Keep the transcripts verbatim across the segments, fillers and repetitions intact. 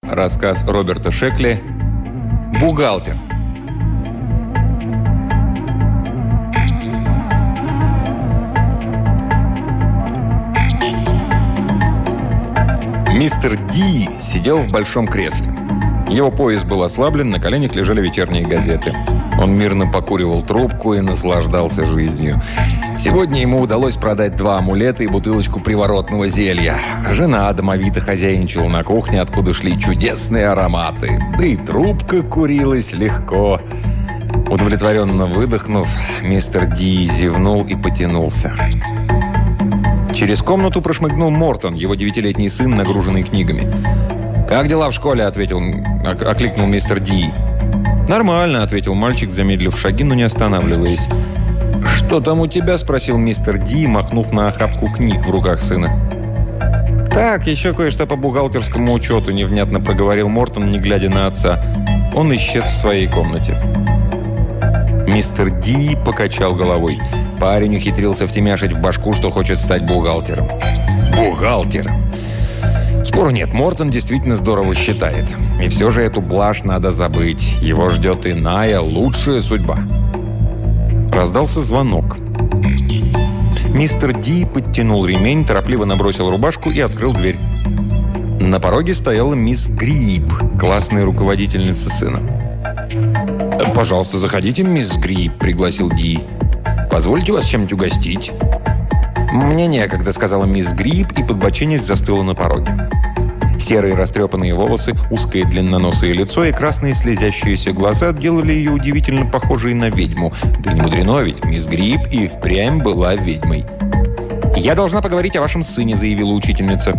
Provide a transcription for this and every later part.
Рассказ Роберта Шекли «Бухгалтер». Мистер Ди сидел в большом кресле. Его пояс был ослаблен, на коленях лежали вечерние газеты. Он мирно покуривал трубку и наслаждался жизнью. Сегодня ему удалось продать два амулета и бутылочку приворотного зелья. Жена домовито хозяйничала на кухне, откуда шли чудесные ароматы. Да и трубка курилась легко. Удовлетворенно выдохнув, мистер Ди зевнул и потянулся. Через комнату прошмыгнул Мортон, его девятилетний сын, нагруженный книгами. «Как дела в школе?» – ответил, окликнул мистер Ди. «Нормально», – ответил мальчик, замедлив шаги, но не останавливаясь. «Что там у тебя?» – спросил мистер Ди, махнув на охапку книг в руках сына. «Так, еще кое-что по бухгалтерскому учету», – невнятно проговорил Мортон, не глядя на отца. Он исчез в своей комнате. Мистер Ди покачал головой. Парень ухитрился втемяшить в башку, что хочет стать бухгалтером. Бухгалтером! Спору нет, Мортон действительно здорово считает. И все же эту блажь надо забыть. Его ждет иная, лучшая судьба. Раздался звонок. Мистер Ди подтянул ремень, торопливо набросил рубашку и открыл дверь. На пороге стояла мисс Грип, классная руководительница сына. «Пожалуйста, заходите, мисс Грип», — пригласил Ди. «Позвольте вас чем-нибудь угостить?» «Мне некогда», — сказала мисс Грип и, подбоченясь, застыла на пороге. Серые растрепанные волосы, узкое длинноносое лицо и красные слезящиеся глаза делали ее удивительно похожей на ведьму. Да не мудрено, ведь мисс Грип и впрямь была ведьмой. «Я должна поговорить о вашем сыне», — заявила учительница.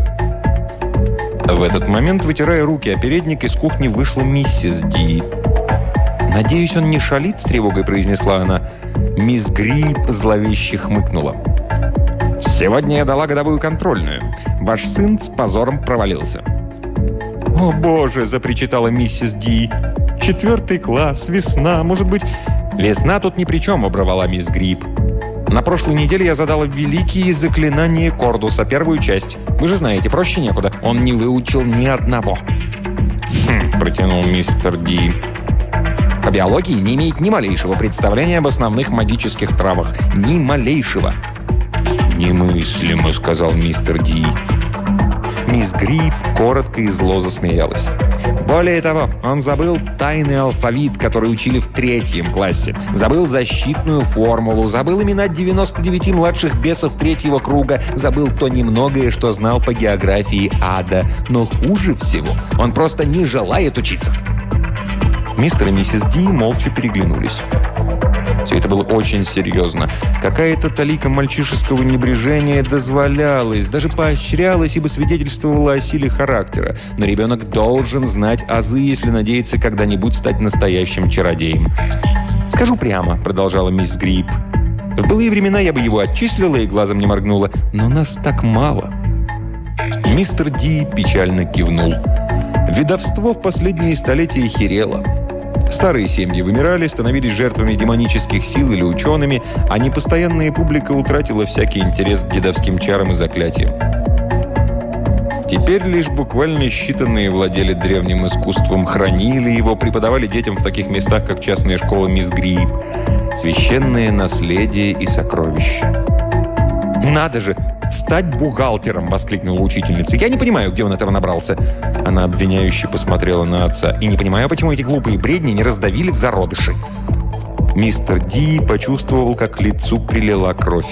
В этот момент, вытирая руки о передник, из кухни вышла миссис Ди. «Надеюсь, он не шалит?» – с тревогой произнесла она. Мисс Грип зловеще хмыкнула. «Сегодня я дала годовую контрольную. Ваш сын с позором провалился». «О, боже!» – запричитала миссис Ди. «Четвертый класс, весна, может быть...» «Весна тут ни при чем», – оборвала мисс Грип. «На прошлой неделе я задала великие заклинания Кордуса, первую часть. Вы же знаете, проще некуда. Он не выучил ни одного». «Хм», – протянул мистер Ди. «По биологии не имеет ни малейшего представления об основных магических травах. Ни малейшего». «Немыслимо», — сказал мистер Ди. Мисс Грип коротко и зло засмеялась. «Более того, он забыл тайный алфавит, который учили в третьем классе. Забыл защитную формулу, забыл имена девяноста девяти младших бесов третьего круга, забыл то немногое, что знал по географии ада. Но хуже всего, он просто не желает учиться». Мистер и миссис Ди молча переглянулись. Все это было очень серьезно. Какая-то талика мальчишеского небрежения дозволялась, даже поощрялась, ибо свидетельствовала о силе характера. Но ребенок должен знать азы, если надеется когда-нибудь стать настоящим чародеем. «Скажу прямо», — продолжала мисс Грип. «В былые времена я бы его отчислила и глазом не моргнула, но нас так мало». Мистер Ди печально кивнул. Ведовство в последние столетия херело. Старые семьи вымирали, становились жертвами демонических сил или учеными, а непостоянная публика утратила всякий интерес к дедовским чарам и заклятиям. Теперь лишь буквально считанные владели древним искусством, хранили его, преподавали детям в таких местах, как частная школа мисс Грип. Священное наследие и сокровища. «Надо же! Стать бухгалтером!» – воскликнула учительница. «Я не понимаю, где он этого набрался». Она обвиняюще посмотрела на отца. «И не понимаю, почему эти глупые бредни не раздавили в зародыши». Мистер Ди почувствовал, как к лицу прилила кровь.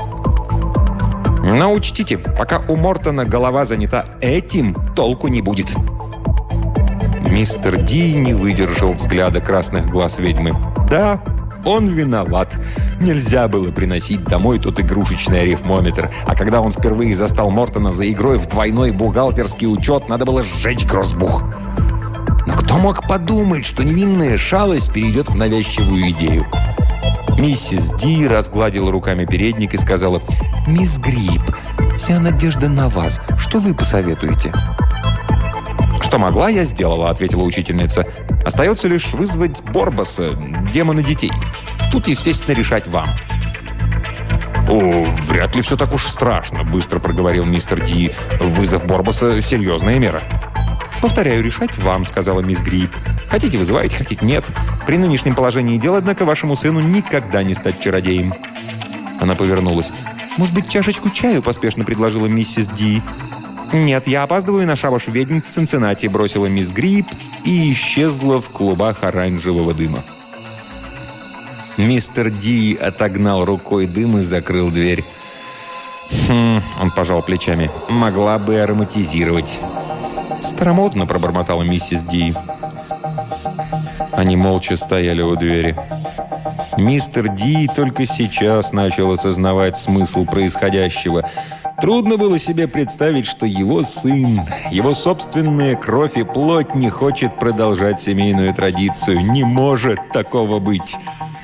«Но учтите, пока у Мортона голова занята этим, толку не будет». Мистер Ди не выдержал взгляда красных глаз ведьмы. «Да, он виноват. Нельзя было приносить домой тот игрушечный арифмометр. А когда он впервые застал Мортона за игрой в двойной бухгалтерский учет, надо было сжечь грозбух. Но кто мог подумать, что невинная шалость перейдет в навязчивую идею?» Миссис Ди разгладила руками передник и сказала: «Мисс Грип, вся надежда на вас. Что вы посоветуете?» «Что могла, я сделала», — ответила учительница. «Остается лишь вызвать Борбаса, демона детей. Тут, естественно, решать вам». «О, вряд ли все так уж страшно», — быстро проговорил мистер Ди. «Вызов Борбаса — серьезная мера». «Повторяю, решать вам», — сказала мисс Грип. «Хотите, вызывайте, хотите, нет. При нынешнем положении дел, однако, вашему сыну никогда не стать чародеем». Она повернулась. «Может быть, чашечку чаю?» — поспешно предложила миссис Ди. «Нет, я опаздываю на шабаш ведьм в Цинциннати», — бросила мисс Грип и исчезла в клубах оранжевого дыма. Мистер Ди отогнал рукой дым и закрыл дверь. «Хм...» — он пожал плечами. «Могла бы ароматизировать». «Старомодно», — пробормотала миссис Ди. Они молча стояли у двери. Мистер Ди только сейчас начал осознавать смысл происходящего. Трудно было себе представить, что его сын, его собственная кровь и плоть не хочет продолжать семейную традицию. Не может такого быть.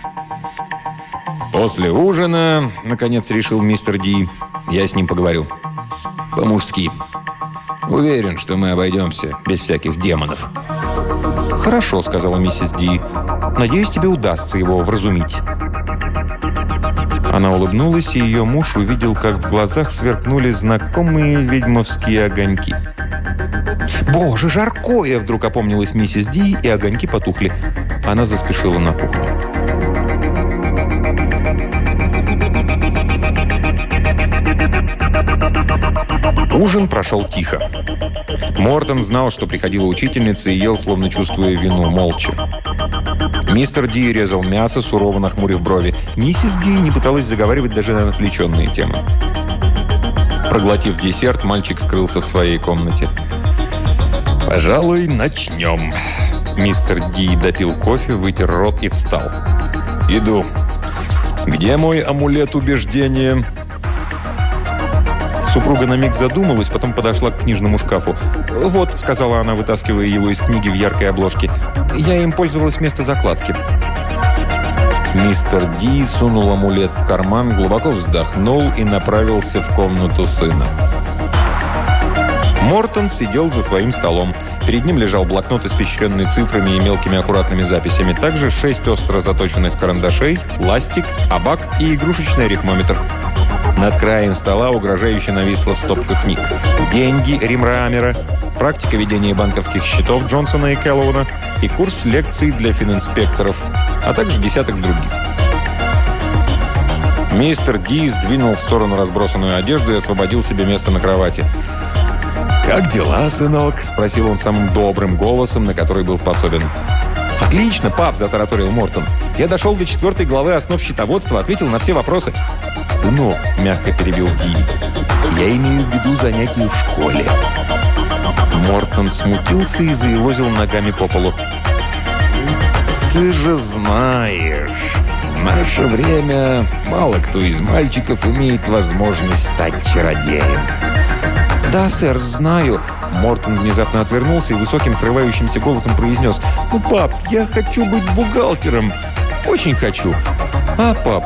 «После ужина, — наконец решил мистер Ди, — я с ним поговорю. По-мужски. Уверен, что мы обойдемся без всяких демонов». «Хорошо, — сказала миссис Ди. Надеюсь, тебе удастся его вразумить». Она улыбнулась, и ее муж увидел, как в глазах сверкнули знакомые ведьмовские огоньки. «Боже, жаркое!» — вдруг опомнилась миссис Ди, и огоньки потухли. Она заспешила на кухню. Ужин прошел тихо. Мортон знал, что приходила учительница, и ел, словно чувствуя вину, молча. Мистер Ди резал мясо, сурово нахмурив брови. Миссис Ди не пыталась заговаривать даже на отвлеченные темы. Проглотив десерт, мальчик скрылся в своей комнате. «Пожалуй, начнем». Мистер Ди допил кофе, вытер рот и встал. «Иду. Где мой амулет убеждения?» Супруга на миг задумалась, потом подошла к книжному шкафу. «Вот», — сказала она, вытаскивая его из книги в яркой обложке. «Я им пользовалась вместо закладки». Мистер Ди сунул амулет в карман, глубоко вздохнул и направился в комнату сына. Мортон сидел за своим столом. Перед ним лежал блокнот, испещренный цифрами и мелкими аккуратными записями. Также шесть остро заточенных карандашей, ластик, абак и игрушечный арифмометр. Над краем стола угрожающе нависла стопка книг. «Деньги» Римрамера, «Практика ведения банковских счетов» Джонсона и Келлоуна и курс лекций для фининспекторов, а также десяток других. Мистер Ди сдвинул в сторону разбросанную одежду и освободил себе место на кровати. «Как дела, сынок?» – спросил он самым добрым голосом, на который был способен. «Отлично, пап!» – затараторил Мортон. «Я дошел до четвертой главы основ счетоводства, ответил на все вопросы». «Сынок», – мягко перебил Ди, – «я имею в виду занятия в школе». Мортон смутился и заелозил ногами по полу. «Ты же знаешь, в наше время мало кто из мальчиков имеет возможность стать чародеем». «Да, сэр, знаю». Мортон внезапно отвернулся и высоким срывающимся голосом произнес: «Ну, пап, я хочу быть бухгалтером. Очень хочу. А, пап?»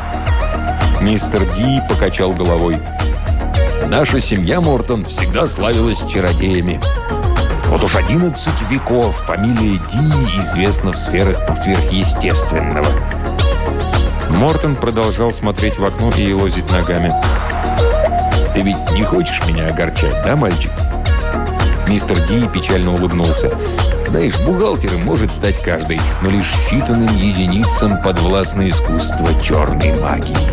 Мистер Ди покачал головой. «Наша семья, Мортон, всегда славилась чародеями. Вот уж одиннадцать веков фамилия Ди известна в сферах сверхъестественного». Мортон продолжал смотреть в окно и елозить ногами. «Ты ведь не хочешь меня огорчать, да, мальчик?» Мистер Ди печально улыбнулся. «Знаешь, бухгалтером может стать каждый, но лишь считанным единицам подвластно искусство черной магии».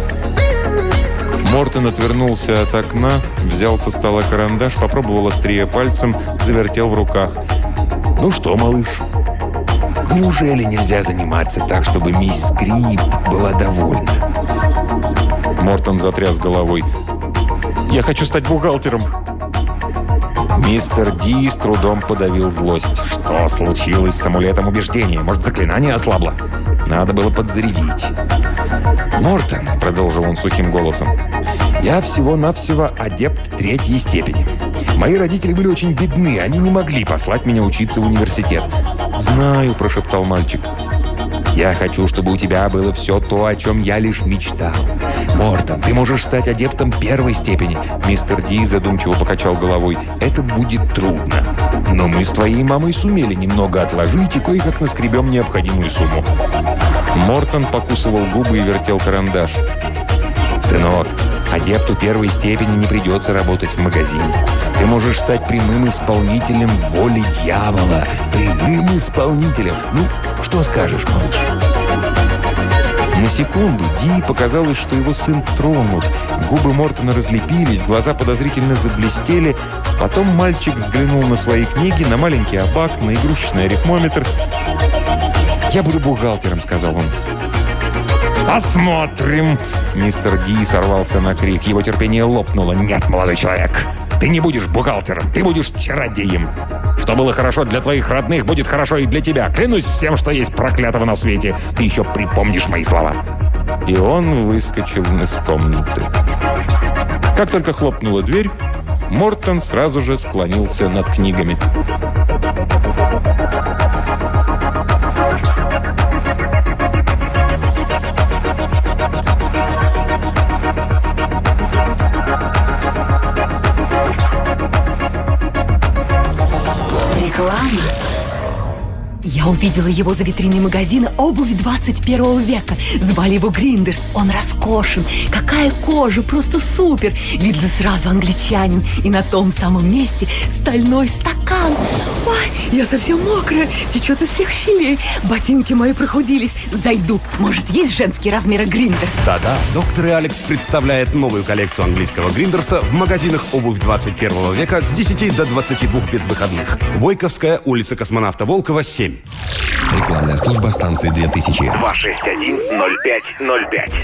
Мортон отвернулся от окна, взял со стола карандаш, попробовал острие пальцем, завертел в руках. «Ну что, малыш, неужели нельзя заниматься так, чтобы мисс Грип была довольна?» Мортон затряс головой. «Я хочу стать бухгалтером». Мистер Ди с трудом подавил злость. Что случилось с амулетом убеждения? Может, заклинание ослабло? Надо было подзарядить. «Мортон», — продолжил он сухим голосом, — «я всего-навсего адепт третьей степени. Мои родители были очень бедны, они не могли послать меня учиться в университет». «Знаю», — прошептал мальчик. «Я хочу, чтобы у тебя было все то, о чем я лишь мечтал. Мортон, ты можешь стать адептом первой степени». Мистер Ди задумчиво покачал головой. «Это будет трудно. Но мы с твоей мамой сумели немного отложить и кое-как наскребем необходимую сумму». Мортон покусывал губы и вертел карандаш. «Сынок, Адепту первой степени не придется работать в магазине. Ты можешь стать прямым исполнителем воли дьявола. Прямым исполнителем. Ну, что скажешь, малыш? На секунду Ди показалось, что его сын тронут. Губы Мортона разлепились, глаза подозрительно заблестели. Потом мальчик взглянул на свои книги, на маленький абак, на игрушечный арифмометр. «Я буду бухгалтером», — сказал он. «Посмотрим!» Мистер Ди сорвался на крик. Его терпение лопнуло. «Нет, молодой человек, ты не будешь бухгалтером, ты будешь чародеем. Что было хорошо для твоих родных, будет хорошо и для тебя. Клянусь всем, что есть проклятого на свете. Ты еще припомнишь мои слова». И он выскочил из комнаты. Как только хлопнула дверь, Мортон сразу же склонился над книгами. Реклама. Я увидела его за витриной магазина обуви двадцать первого века. Звали его Гриндерс. Он роскошен. Какая кожа, просто супер. Видно сразу англичанин. И на том самом месте стальной стакан. Ой, я совсем мокрая. Течет из всех щелей. Ботинки мои прохудились. Зайду. Может, есть женские размеры Гриндерс? Да-да. Доктор Алекс представляет новую коллекцию английского Гриндерса в магазинах обувь двадцать первого века с десяти до двадцати двух без выходных. Войковская, улица Космонавта Волкова, семь. Рекламная служба станции две тысячи. два шесть один ноль пять ноль пять.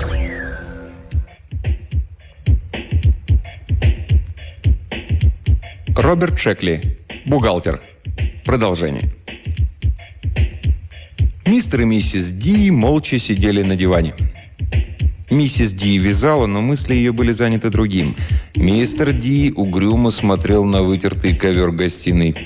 Роберт Шекли, бухгалтер. Продолжение. Мистер и миссис Ди молча сидели на диване. Миссис Ди вязала, но мысли ее были заняты другим. Мистер Ди угрюмо смотрел на вытертый ковер гостиной.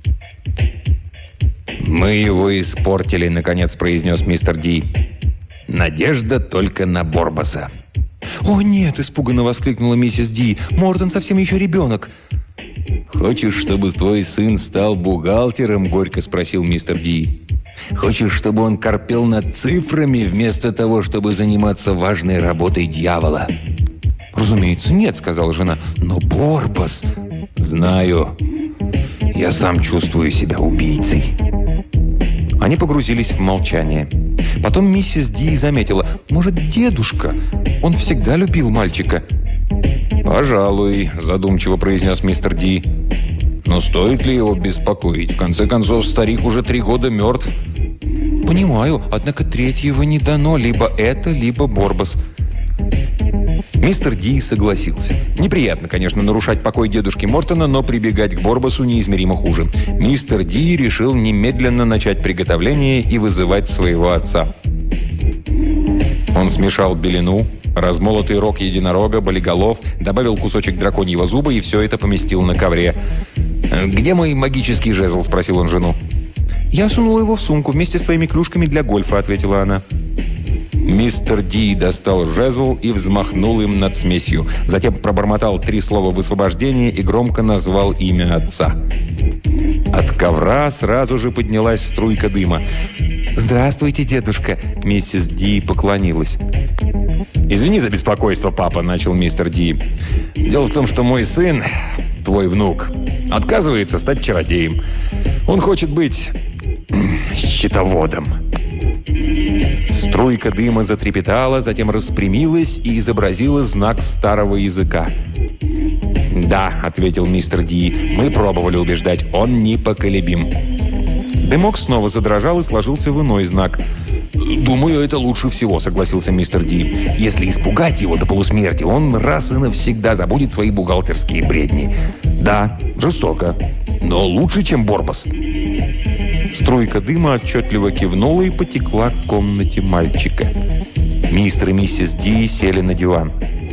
«Мы его испортили», — наконец произнес мистер Ди. «Надежда только на Борбаса». «О, нет!» — испуганно воскликнула миссис Ди. «Мортон совсем еще ребенок». «Хочешь, чтобы твой сын стал бухгалтером?» — горько спросил мистер Ди. «Хочешь, чтобы он корпел над цифрами, вместо того, чтобы заниматься важной работой дьявола?» «Разумеется, нет», — сказала жена. «Но Борбас...» «Знаю. Я сам чувствую себя убийцей». Они погрузились в молчание. Потом миссис Ди заметила: «Может, дедушка? Он всегда любил мальчика». «Пожалуй», — задумчиво произнес мистер Ди. «Но стоит ли его беспокоить? В конце концов, старик уже три года мертв». «Понимаю, однако третьего не дано. Либо это, либо Борбас». Мистер Ди согласился. Неприятно, конечно, нарушать покой дедушки Мортона, но прибегать к Борбасу неизмеримо хуже. Мистер Ди решил немедленно начать приготовление и вызывать своего отца. Он смешал белину, размолотый рог единорога, болиголов, добавил кусочек драконьего зуба и все это поместил на ковре. «Где мой магический жезл?» – спросил он жену. «Я сунула его в сумку вместе с твоими клюшками для гольфа», – ответила она. Мистер Ди достал жезл и взмахнул им над смесью. Затем пробормотал три слова высвобождения и громко назвал имя отца. От ковра сразу же поднялась струйка дыма. «Здравствуйте, дедушка!» Миссис Ди поклонилась. «Извини за беспокойство, папа», — начал мистер Ди. «Дело в том, что мой сын, твой внук, отказывается стать чародеем. Он хочет быть счетоводом». Струйка дыма затрепетала, затем распрямилась и изобразила знак старого языка. «Да», — ответил мистер Ди, — «мы пробовали убеждать, он непоколебим». Дымок снова задрожал и сложился в иной знак. «Думаю, это лучше всего», — согласился мистер Ди. «Если испугать его до полусмерти, он раз и навсегда забудет свои бухгалтерские бредни. Да, жестоко, но лучше, чем Борбас». Струйка дыма отчетливо кивнула и потекла к комнате мальчика. Мистер и миссис Ди сели на диван.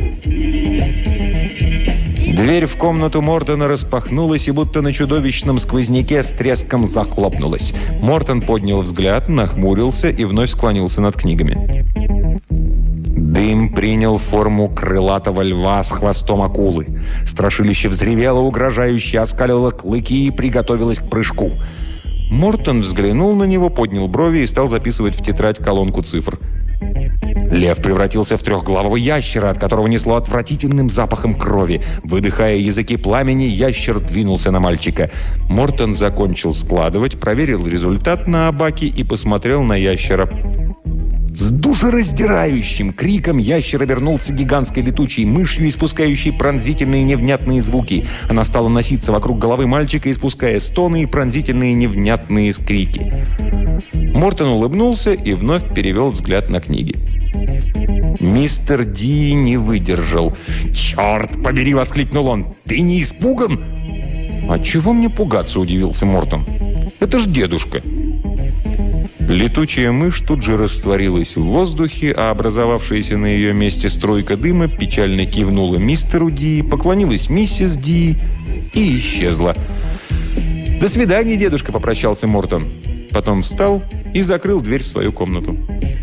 Дверь в комнату Мортона распахнулась и будто на чудовищном сквозняке с треском захлопнулась. Мортон поднял взгляд, нахмурился и вновь склонился над книгами. Дым принял форму крылатого льва с хвостом акулы. Страшилище взревело, угрожающе оскалило клыки и приготовилось к прыжку. Мортон взглянул на него, поднял брови и стал записывать в тетрадь колонку цифр. Лев превратился в трехглавого ящера, от которого несло отвратительным запахом крови. Выдыхая языки пламени, ящер двинулся на мальчика. Мортон закончил складывать, проверил результат на абаке и посмотрел на ящера. С душераздирающим криком ящер обернулся гигантской летучей мышью, испускающей пронзительные невнятные звуки. Она стала носиться вокруг головы мальчика, испуская стоны и пронзительные невнятные скрики. Мортон улыбнулся и вновь перевел взгляд на книги. Мистер Ди не выдержал. «Черт побери!» — воскликнул он. «Ты не испуган?» «А чего мне пугаться?» — удивился Мортон. «Это ж дедушка!» Летучая мышь тут же растворилась в воздухе, а образовавшаяся на ее месте струйка дыма печально кивнула мистеру Ди, поклонилась миссис Ди и исчезла. «До свидания, дедушка!» — попрощался Мортон. Потом встал и закрыл дверь в свою комнату.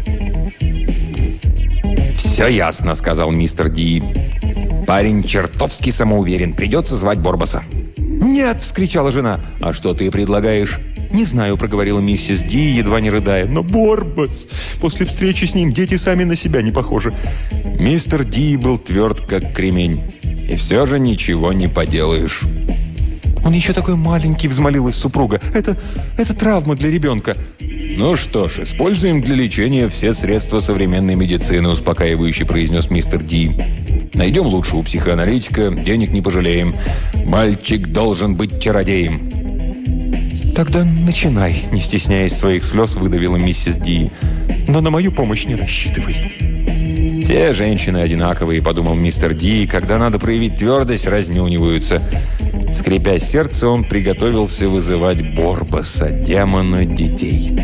«Все ясно», — сказал мистер Ди. «Парень чертовски самоуверен. Придется звать Борбаса». «Нет!» — вскричала жена. «А что ты предлагаешь?» «Не знаю», — проговорила миссис Ди, едва не рыдая. «Но Борбас! После встречи с ним дети сами на себя не похожи». Мистер Ди был тверд, как кремень. «И все же ничего не поделаешь». «Он еще такой маленький», — взмолилась супруга. «Это, это травма для ребенка». «Ну что ж, используем для лечения все средства современной медицины», — успокаивающе произнес мистер Ди. «Найдем лучшего психоаналитика, денег не пожалеем. Мальчик должен быть чародеем». «Тогда начинай», — не стесняясь своих слез, выдавила миссис Ди. «Но на мою помощь не рассчитывай». «Все женщины одинаковые», — подумал мистер Ди, «когда надо проявить твердость, разнюниваются». Скрипя сердце, он приготовился вызывать Борбаса, демона детей.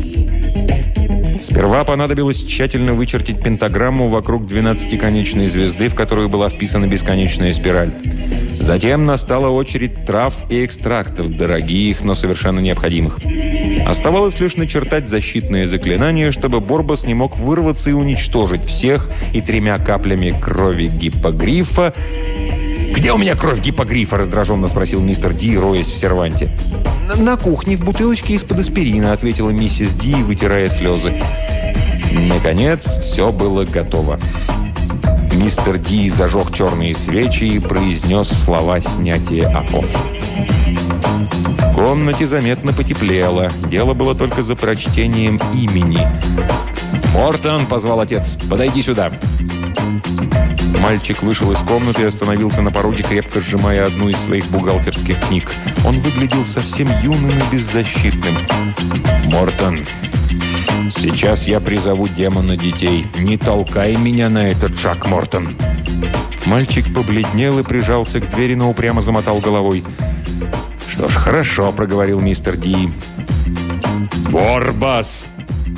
Сперва понадобилось тщательно вычертить пентаграмму вокруг двенадцатиконечной звезды, в которую была вписана бесконечная спираль. Затем настала очередь трав и экстрактов, дорогих, но совершенно необходимых. Оставалось лишь начертать защитное заклинание, чтобы Борбас не мог вырваться и уничтожить всех, и тремя каплями крови гиппогрифа... «Где у меня кровь гиппогрифа?» – раздраженно спросил мистер Ди, роясь в серванте. «На кухне, в бутылочке из-под аспирина», – ответила миссис Ди, вытирая слезы. Наконец, все было готово. Мистер Ди зажег черные свечи и произнес слова снятия оков. В комнате заметно потеплело. Дело было только за прочтением имени. «Мортон!» – позвал отец. «Подойди сюда!» Мальчик вышел из комнаты и остановился на пороге, крепко сжимая одну из своих бухгалтерских книг. Он выглядел совсем юным и беззащитным. «Мортон, сейчас я призову демона детей. Не толкай меня на этот шаг, Мортон!» Мальчик побледнел и прижался к двери, но упрямо замотал головой. «Что ж, хорошо», — проговорил мистер Ди. «Борбас!»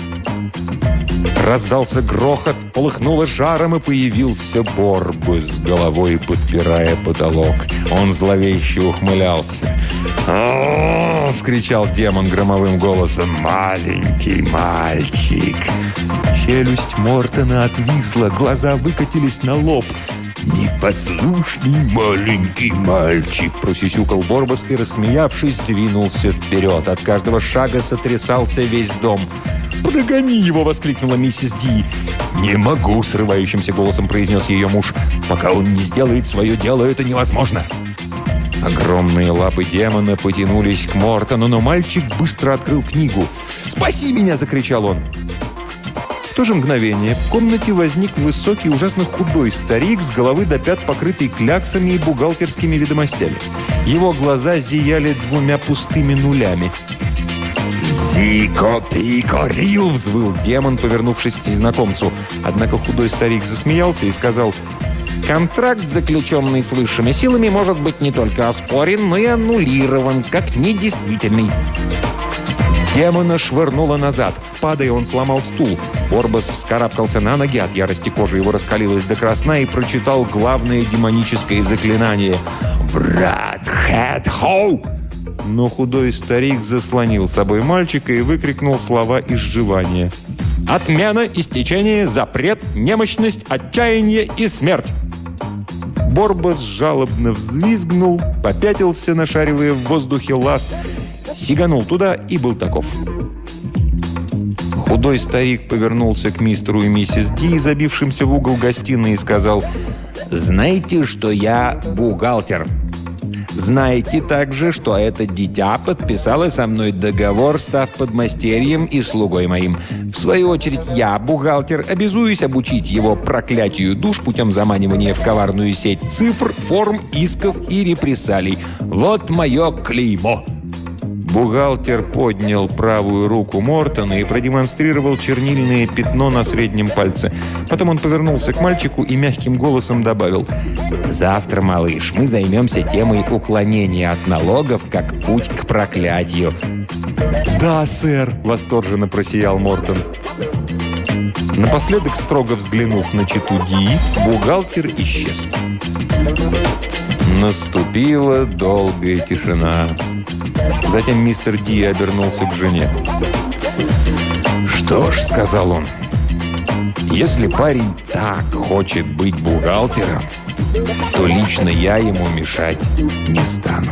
Раздался грохот, полыхнуло жаром, и появился Борбас с головой, подпирая потолок. Он зловеще ухмылялся. «О-о-о!» — вскричал демон громовым голосом. «Маленький мальчик!» Челюсть Мортона отвисла, глаза выкатились на лоб. «Непослушный маленький мальчик!» — просюсюкал Борбас и, рассмеявшись, двинулся вперед. От каждого шага сотрясался весь дом. «Подогони его!» — воскликнула миссис Ди. «Не могу!» — срывающимся голосом произнес ее муж. «Пока он не сделает свое дело, это невозможно!» Огромные лапы демона потянулись к Мортону, но мальчик быстро открыл книгу. «Спаси меня!» — закричал он. В то же мгновение в комнате возник высокий, ужасно худой старик, с головы до пят покрытый кляксами и бухгалтерскими ведомостями. Его глаза зияли двумя пустыми нулями. «Зико-пико-рил!» — взвыл демон, повернувшись к незнакомцу. Однако худой старик засмеялся и сказал: «Контракт, заключенный с высшими силами, может быть не только оспорен, но и аннулирован, как недействительный». Демона швырнуло назад. Падая, он сломал стул. Борбас вскарабкался на ноги, от ярости кожа его раскалилась до красна, и прочитал главное демоническое заклинание «Врат хэт хоу!». Но худой старик заслонил собой мальчика и выкрикнул слова изживания. «Отмена, истечение, запрет, немощность, отчаяние и смерть!» Борбас жалобно взвизгнул, попятился, нашаривая в воздухе лаз, сиганул туда и был таков. Худой старик повернулся к мистеру и миссис Ди, забившимся в угол гостиной, и сказал: «Знаете, что я бухгалтер? Знаете также, что это дитя подписало со мной договор, став подмастерьем и слугой моим. В свою очередь я, бухгалтер, обязуюсь обучить его проклятию душ путем заманивания в коварную сеть цифр, форм, исков и репрессалий. Вот мое клеймо». Бухгалтер поднял правую руку Мортона и продемонстрировал чернильное пятно на среднем пальце. Потом он повернулся к мальчику и мягким голосом добавил: «Завтра, малыш, мы займемся темой уклонения от налогов как путь к проклятию». «Да, сэр!» – восторженно просиял Мортон. Напоследок, строго взглянув на читу Ди, бухгалтер исчез. Наступила долгая тишина. Затем мистер Ди обернулся к жене. «Что ж», — сказал он, — «если парень так хочет быть бухгалтером, то лично я ему мешать не стану».